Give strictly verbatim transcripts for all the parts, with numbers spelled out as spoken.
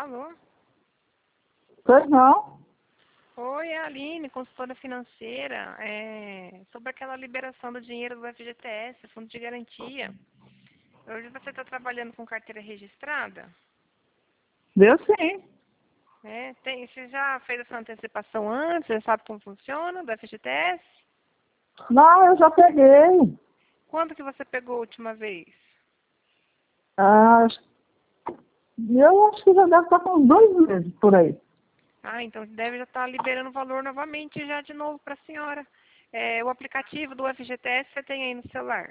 Alô? Pois não? Oi, é a Aline, consultora financeira, é, sobre aquela liberação do dinheiro do F G T S, Fundo de Garantia. Hoje você está trabalhando com carteira registrada? Deu sim. É, tem, você já fez essa antecipação antes? Você sabe como funciona do F G T S? Não, eu já peguei. Quando que você pegou a última vez? Ah, eu acho que já deve estar com uns dois meses por aí. Ah, então deve já estar liberando o valor novamente já de novo para a senhora. É, o aplicativo do F G T S você tem aí no celular?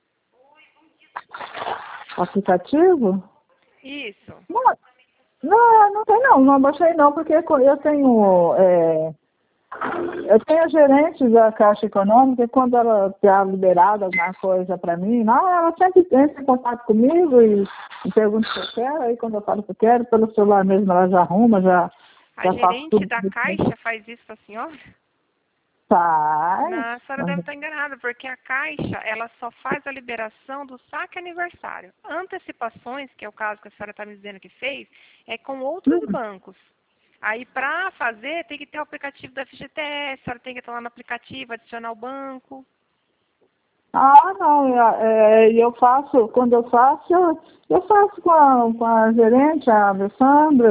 Aplicativo? Isso. Não, não, não tem não. Não baixei não, porque eu tenho... É, eu tenho a gerente da Caixa Econômica e quando ela está liberada alguma coisa para mim, não, ela sempre entra em contato comigo e, e pergunta se eu quero. Aí quando eu falo que eu quero, pelo celular mesmo ela já arruma, já, A já faço gerente tudo. da Caixa faz isso para a senhora? Faz. Não, a senhora deve estar enganada, porque a Caixa, ela só faz a liberação do saque aniversário. Antecipações, que é o caso que a senhora está me dizendo que fez, é com outros Hum. bancos. Aí, para fazer, tem que ter o aplicativo do F G T S, a senhora tem que estar lá no aplicativo, adicionar o banco. Ah, não, é, eu faço, quando eu faço, eu, eu faço com a, com a gerente, a Alessandra.